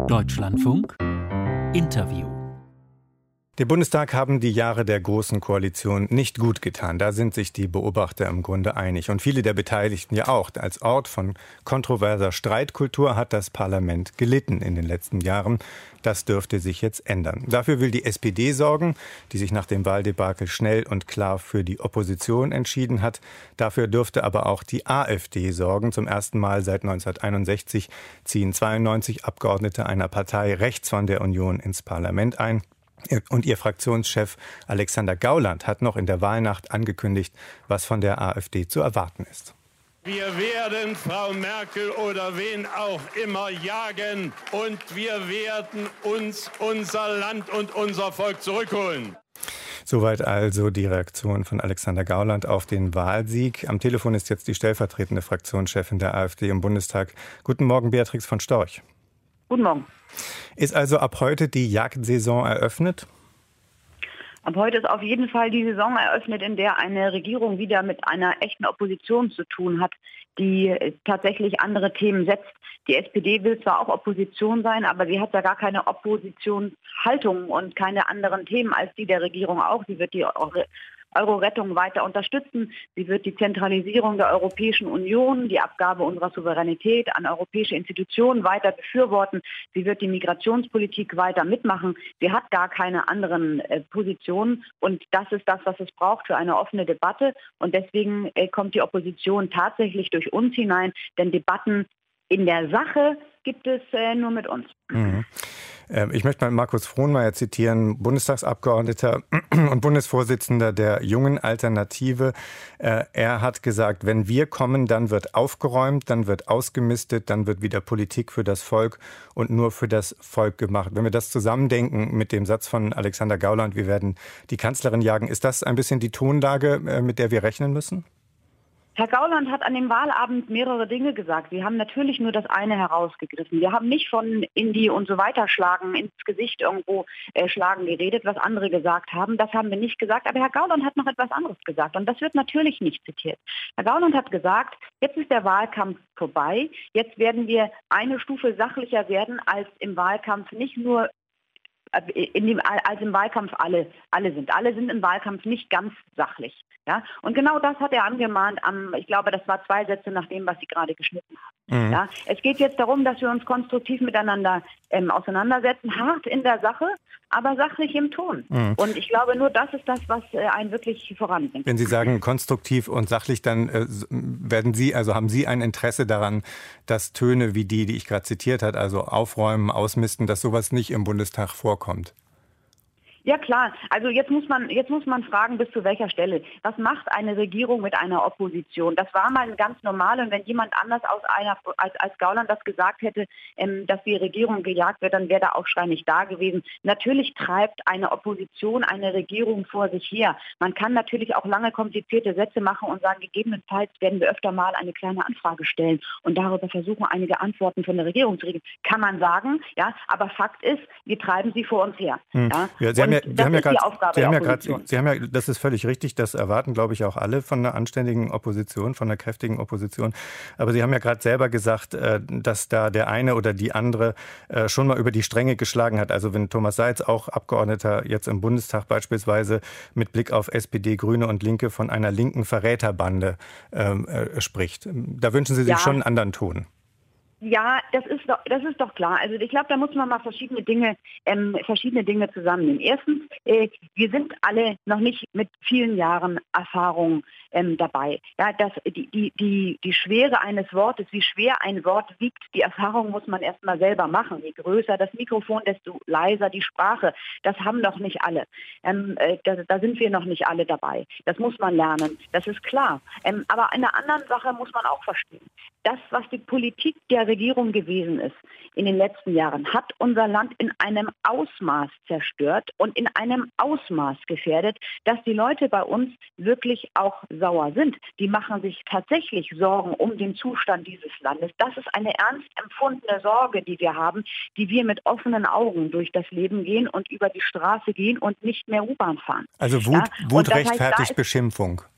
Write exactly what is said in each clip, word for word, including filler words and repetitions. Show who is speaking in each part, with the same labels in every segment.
Speaker 1: Deutschlandfunk Interview.
Speaker 2: Dem Bundestag haben die Jahre der Großen Koalition nicht gut getan. Da sind sich die Beobachter im Grunde einig. Und viele der Beteiligten ja auch. Als Ort von kontroverser Streitkultur hat das Parlament gelitten in den letzten Jahren. Das dürfte sich jetzt ändern. Dafür will die S P D sorgen, die sich nach dem Wahldebakel schnell und klar für die Opposition entschieden hat. Dafür dürfte aber auch die AfD sorgen. Zum ersten Mal seit neunzehnhunderteinundsechzig ziehen zweiundneunzig Abgeordnete einer Partei rechts von der Union ins Parlament ein. Und ihr Fraktionschef Alexander Gauland hat noch in der Wahlnacht angekündigt, was von der AfD zu erwarten ist.
Speaker 3: Wir werden Frau Merkel oder wen auch immer jagen und wir werden uns unser Land und unser Volk zurückholen.
Speaker 2: Soweit also die Reaktion von Alexander Gauland auf den Wahlsieg. Am Telefon ist jetzt die stellvertretende Fraktionschefin der AfD im Bundestag. Guten Morgen, Beatrix von Storch.
Speaker 4: Guten Morgen.
Speaker 2: Ist also ab heute die Jagdsaison eröffnet?
Speaker 4: Ab heute ist auf jeden Fall die Saison eröffnet, in der eine Regierung wieder mit einer echten Opposition zu tun hat, die tatsächlich andere Themen setzt. Die S P D will zwar auch Opposition sein, aber sie hat ja gar keine Oppositionshaltung und keine anderen Themen als die der Regierung auch. Sie wird die Euro-Rettung weiter unterstützen. Sie wird die Zentralisierung der Europäischen Union, die Abgabe unserer Souveränität an europäische Institutionen weiter befürworten. Sie wird die Migrationspolitik weiter mitmachen. Sie hat gar keine anderen äh, Positionen. Und das ist das, was es braucht für eine offene Debatte. Und deswegen äh, kommt die Opposition tatsächlich durch uns hinein. Denn Debatten in der Sache gibt es äh, nur mit uns.
Speaker 2: Mhm. Ich möchte mal Markus Frohnmayer zitieren, Bundestagsabgeordneter und Bundesvorsitzender der Jungen Alternative. Er hat gesagt, wenn wir kommen, dann wird aufgeräumt, dann wird ausgemistet, dann wird wieder Politik für das Volk und nur für das Volk gemacht. Wenn wir das zusammendenken mit dem Satz von Alexander Gauland, wir werden die Kanzlerin jagen, ist das ein bisschen die Tonlage, mit der wir rechnen müssen?
Speaker 4: Herr Gauland hat an dem Wahlabend mehrere Dinge gesagt. Sie haben natürlich nur das eine herausgegriffen. Wir haben nicht von Indie und so weiter schlagen, ins Gesicht irgendwo äh, schlagen geredet, was andere gesagt haben. Das haben wir nicht gesagt. Aber Herr Gauland hat noch etwas anderes gesagt. Und das wird natürlich nicht zitiert. Herr Gauland hat gesagt, jetzt ist der Wahlkampf vorbei. Jetzt werden wir eine Stufe sachlicher werden als im Wahlkampf, nicht nur in dem, als im Wahlkampf alle, alle sind. Alle sind im Wahlkampf nicht ganz sachlich. Ja? Und genau das hat er angemahnt, am, ich glaube, das war zwei Sätze nach dem, was Sie gerade geschnitten haben. Mhm. Ja? Es geht jetzt darum, dass wir uns konstruktiv miteinander ähm, auseinandersetzen, hart in der Sache, aber sachlich im Ton. Mhm. Und ich glaube, nur das ist das, was äh, einen wirklich voranbringt.
Speaker 2: Wenn Sie sagen konstruktiv und sachlich, dann äh, werden Sie, also haben Sie ein Interesse daran, dass Töne wie die, die ich gerade zitiert habe, also aufräumen, ausmisten, dass sowas nicht im Bundestag vorkommt?
Speaker 4: Ja klar, also jetzt muss man jetzt muss man fragen, bis zu welcher Stelle. Was macht eine Regierung mit einer Opposition? Das war mal ganz normal und wenn jemand anders aus einer als, als Gauland das gesagt hätte, ähm, dass die Regierung gejagt wird, dann wäre der Aufschrei nicht da gewesen. Natürlich treibt eine Opposition eine Regierung vor sich her. Man kann natürlich auch lange komplizierte Sätze machen und sagen, gegebenenfalls werden wir öfter mal eine kleine Anfrage stellen und darüber versuchen, einige Antworten von der Regierung zu kriegen. Kann man sagen, ja, aber Fakt ist, wir treiben sie vor uns her.
Speaker 2: Hm.
Speaker 4: Ja?
Speaker 2: Ja, Sie haben ja Sie haben ja gerade, Sie haben ja gerade,
Speaker 4: Sie
Speaker 2: haben ja, das ist völlig richtig, das erwarten, glaube ich, auch alle von einer anständigen Opposition, von einer kräftigen Opposition. Aber Sie haben ja gerade selber gesagt, dass da der eine oder die andere schon mal über die Stränge geschlagen hat. Also wenn Thomas Seitz, auch Abgeordneter jetzt im Bundestag beispielsweise, mit Blick auf S P D, Grüne und Linke von einer linken Verräterbande äh, spricht. Da wünschen Sie sich
Speaker 4: ja.
Speaker 2: schon einen anderen Ton.
Speaker 4: Ja, das ist doch, das ist doch klar. Also ich glaube, da muss man mal verschiedene Dinge, ähm, verschiedene Dinge zusammennehmen. Erstens, äh, wir sind alle noch nicht mit vielen Jahren Erfahrung ähm, dabei. Ja, das, die, die, die, die Schwere eines Wortes, wie schwer ein Wort wiegt, die Erfahrung muss man erst mal selber machen. Je größer das Mikrofon, desto leiser die Sprache. Das haben doch nicht alle. Ähm, äh, da, da sind wir noch nicht alle dabei. Das muss man lernen. Das ist klar. Ähm, aber eine andere Sache muss man auch verstehen. Das, was die Politik der Regierung gewesen ist in den letzten Jahren, hat unser Land in einem Ausmaß zerstört und in einem Ausmaß gefährdet, dass die Leute bei uns wirklich auch sauer sind. Die machen sich tatsächlich Sorgen um den Zustand dieses Landes. Das ist eine ernst empfundene Sorge, die wir haben, die wir mit offenen Augen durch das Leben gehen und über die Straße gehen und nicht mehr U-Bahn fahren.
Speaker 2: Also Wut,
Speaker 4: ja?
Speaker 2: Wut
Speaker 4: das
Speaker 2: rechtfertigt
Speaker 4: heißt, da ist,
Speaker 2: Beschimpfung.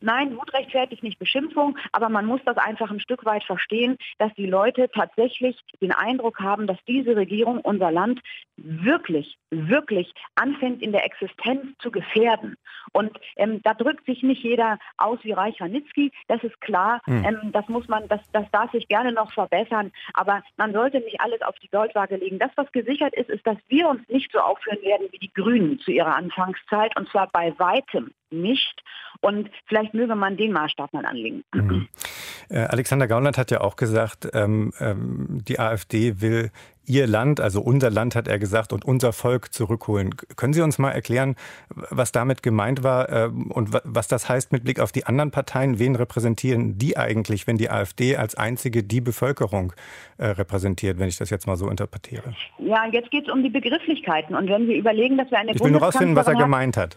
Speaker 4: Nein, Wut rechtfertigt nicht Beschimpfung, aber man muss das einfach ein Stück weit verstehen, dass die Leute tatsächlich den Eindruck haben, dass diese Regierung unser Land wirklich, wirklich anfängt in der Existenz zu gefährden. Und ähm, da drückt sich nicht jeder aus wie Reich Ranitzky, das ist klar, hm. ähm, das muss man, das, das darf sich gerne noch verbessern, aber man sollte nicht alles auf die Goldwaage legen. Das, was gesichert ist, ist, dass wir uns nicht so aufführen werden wie die Grünen zu ihrer Anfangszeit, und zwar bei weitem nicht. Und vielleicht möge man den Maßstab mal anlegen.
Speaker 2: Mhm. Äh, Alexander Gauland hat ja auch gesagt, ähm, ähm, die AfD will ihr Land, also unser Land, hat er gesagt, und unser Volk zurückholen. Können Sie uns mal erklären, was damit gemeint war äh, und w- was das heißt mit Blick auf die anderen Parteien? Wen repräsentieren die eigentlich, wenn die AfD als einzige die Bevölkerung äh, repräsentiert, wenn ich das jetzt mal so interpretiere?
Speaker 4: Ja, jetzt geht es um die Begrifflichkeiten. Und wenn wir überlegen, dass wir eine
Speaker 2: Ich will nur rausfinden, was er gemeint hat.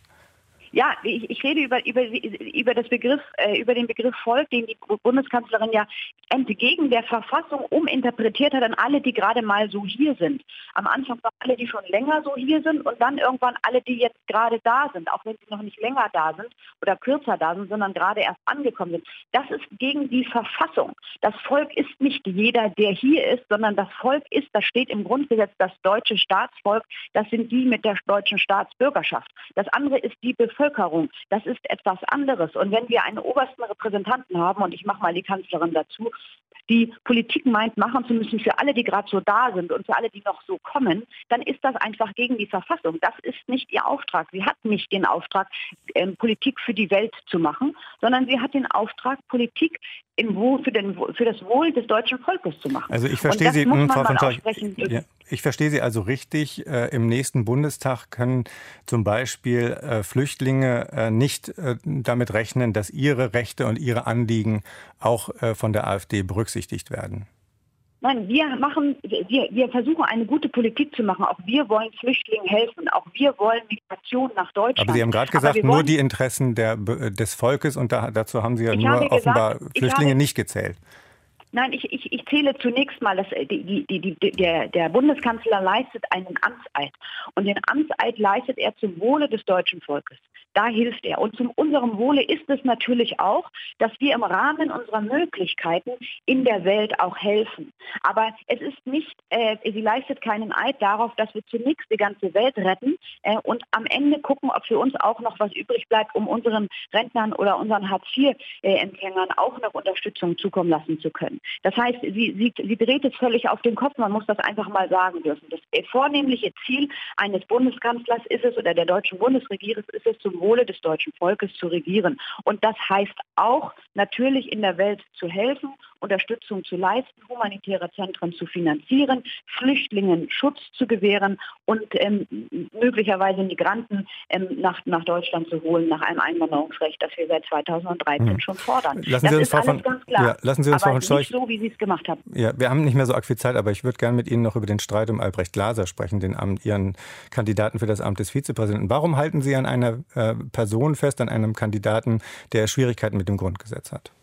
Speaker 4: Ja, ich, ich rede über, über, über, das Begriff, äh, über den Begriff Volk, den die Bundeskanzlerin ja entgegen der Verfassung uminterpretiert hat an alle, die gerade mal so hier sind. Am Anfang waren alle, die schon länger so hier sind, und dann irgendwann alle, die jetzt gerade da sind, auch wenn sie noch nicht länger da sind oder kürzer da sind, sondern gerade erst angekommen sind. Das ist gegen die Verfassung. Das Volk ist nicht jeder, der hier ist, sondern das Volk ist, das steht im Grundgesetz, das deutsche Staatsvolk, das sind die mit der deutschen Staatsbürgerschaft. Das andere ist die Bevölkerung. Das ist etwas anderes. Und wenn wir einen obersten Repräsentanten haben, und ich mache mal die Kanzlerin dazu, die Politik meint, machen zu müssen für alle, die gerade so da sind und für alle, die noch so kommen, dann ist das einfach gegen die Verfassung. Das ist nicht ihr Auftrag. Sie hat nicht den Auftrag, ähm, Politik für die Welt zu machen, sondern sie hat den Auftrag, Politik im Wohl, für, den, für das Wohl des deutschen Volkes zu machen.
Speaker 2: Also ich verstehe Sie, Frau von Storch, ja, ich verstehe Sie also richtig. Äh, Im nächsten Bundestag können zum Beispiel äh, Flüchtlinge äh, nicht äh, damit rechnen, dass ihre Rechte und ihre Anliegen auch äh, von der AfD berücksichtigt werden.
Speaker 4: Nein, wir machen, wir, wir versuchen eine gute Politik zu machen. Auch wir wollen Flüchtlingen helfen. Auch wir wollen Migration nach Deutschland.
Speaker 2: Aber Sie haben gerade gesagt, nur die Interessen der, des Volkes, und da, dazu haben Sie ja nur offenbar gesagt, Flüchtlinge habe, nicht gezählt.
Speaker 4: Nein, ich, ich, ich zähle zunächst mal, dass die, die, die, der, der Bundeskanzler leistet einen Amtseid. Und den Amtseid leistet er zum Wohle des deutschen Volkes. Da hilft er. Und zu unserem Wohle ist es natürlich auch, dass wir im Rahmen unserer Möglichkeiten in der Welt auch helfen. Aber es ist nicht, äh, sie leistet keinen Eid darauf, dass wir zunächst die ganze Welt retten äh, und am Ende gucken, ob für uns auch noch was übrig bleibt, um unseren Rentnern oder unseren Hartz vier Empfängern auch noch Unterstützung zukommen lassen zu können. Das heißt, sie, sie, sie dreht es völlig auf den Kopf, man muss das einfach mal sagen dürfen. Das vornehmliche Ziel eines Bundeskanzlers ist es, oder der deutschen Bundesregierung ist es, zum Wohle des deutschen Volkes zu regieren. Und das heißt auch, natürlich in der Welt zu helfen, Unterstützung zu leisten, humanitäre Zentren zu finanzieren, Flüchtlingen Schutz zu gewähren und ähm, möglicherweise Migranten ähm, nach, nach Deutschland zu holen, nach einem Einwanderungsrecht, das wir seit zweitausenddreizehn hm. schon fordern.
Speaker 2: Lassen
Speaker 4: das
Speaker 2: Sie uns,
Speaker 4: ist
Speaker 2: Frau
Speaker 4: alles
Speaker 2: von,
Speaker 4: ganz klar,
Speaker 2: ja, lassen Sie uns, Frau
Speaker 4: aber
Speaker 2: von Storch,
Speaker 4: nicht so, wie Sie es gemacht haben.
Speaker 2: Ja, wir haben nicht mehr so arg viel Zeit, aber ich würde gerne mit Ihnen noch über den Streit um Albrecht Glaser sprechen, den Amt, Ihren Kandidaten für das Amt des Vizepräsidenten. Warum halten Sie an einer äh, Person fest, an einem Kandidaten, der Schwierigkeiten mit dem Grundgesetz hat?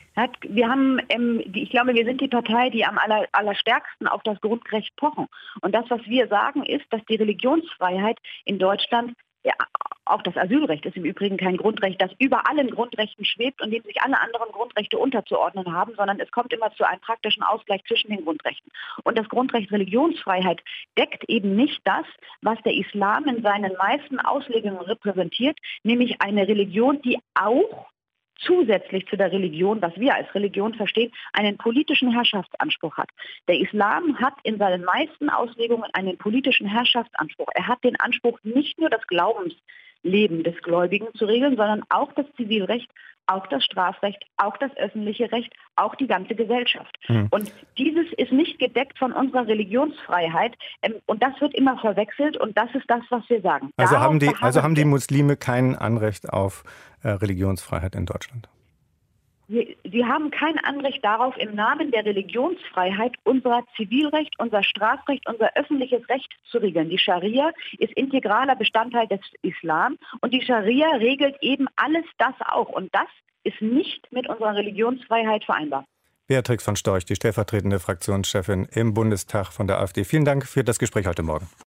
Speaker 4: Wir haben, ähm, die, ich glaube, wir sind die Partei, die am aller, allerstärksten auf das Grundrecht pochen. Und das, was wir sagen, ist, dass die Religionsfreiheit in Deutschland, ja, auch das Asylrecht ist im Übrigen kein Grundrecht, das über allen Grundrechten schwebt und dem sich alle anderen Grundrechte unterzuordnen haben, sondern es kommt immer zu einem praktischen Ausgleich zwischen den Grundrechten. Und das Grundrecht Religionsfreiheit deckt eben nicht das, was der Islam in seinen meisten Auslegungen repräsentiert, nämlich eine Religion, die auch zusätzlich zu der Religion, was wir als Religion verstehen, einen politischen Herrschaftsanspruch hat. Der Islam hat in seinen meisten Auslegungen einen politischen Herrschaftsanspruch. Er hat den Anspruch, nicht nur das Glaubensleben des Gläubigen zu regeln, sondern auch das Zivilrecht, auch das Strafrecht, auch das öffentliche Recht, auch die ganze Gesellschaft. Hm. Und dieses ist nicht gedeckt von unserer Religionsfreiheit. Ähm, und das wird immer verwechselt und das ist das, was wir sagen.
Speaker 2: Also Darauf haben die, also haben die Muslime kein Anrecht auf äh, Religionsfreiheit in Deutschland?
Speaker 4: Sie, sie haben kein Anrecht darauf, im Namen der Religionsfreiheit unser Zivilrecht, unser Strafrecht, unser öffentliches Recht zu regeln. Die Scharia ist integraler Bestandteil des Islam und die Scharia regelt eben alles das auch. Und das ist nicht mit unserer Religionsfreiheit vereinbar.
Speaker 2: Beatrix von Storch, die stellvertretende Fraktionschefin im Bundestag von der AfD. Vielen Dank für das Gespräch heute Morgen.